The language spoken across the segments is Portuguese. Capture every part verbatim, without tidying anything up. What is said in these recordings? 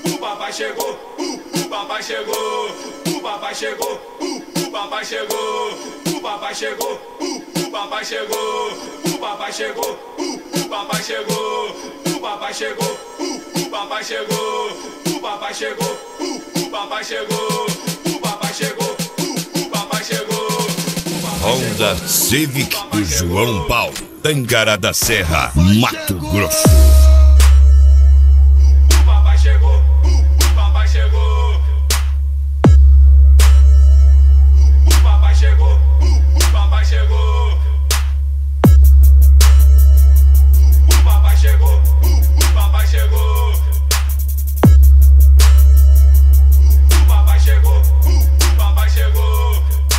o papai chegou, o papai chegou, o papai chegou, o papai chegou, o papai chegou, o papai chegou, o papai chegou, o papai chegou, o papai chegou, o papai chegou, o papai chegou, o papai chegou, o papai chegou, o papai chegou. Honda Civic do João Paulo, Tangará da Serra, Mato Grosso. O papai chegou, o papai chegou. O papai chegou, o papai chegou. O papai chegou, o papai chegou. O papai chegou, o papai chegou.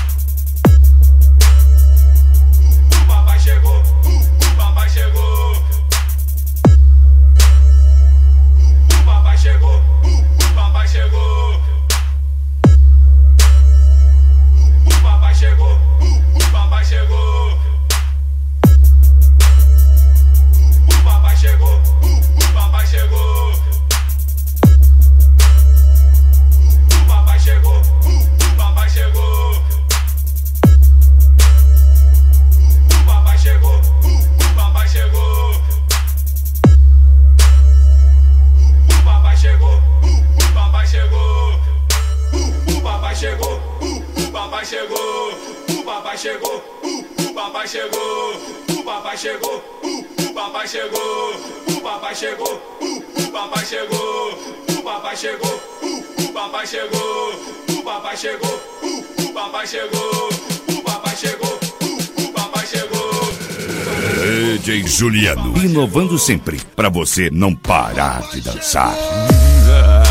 O papai chegou, o papai chegou. O papai chegou, o papai chegou. O papai chegou, o papai chegou. O papai chegou, o papai chegou. O papai chegou, o papai chegou. O papai chegou, o papai chegou. O papai chegou, o papai chegou. O papai chegou, o papai chegou. O papai chegou, o papai chegou. O papai chegou, o papai chegou. O papai chegou, o papai chegou. O papai chegou, o papai chegou. O papai chegou, o papai chegou. O papai chegou, o papai chegou. D J Juliano, inovando sempre, pra você não parar de dançar.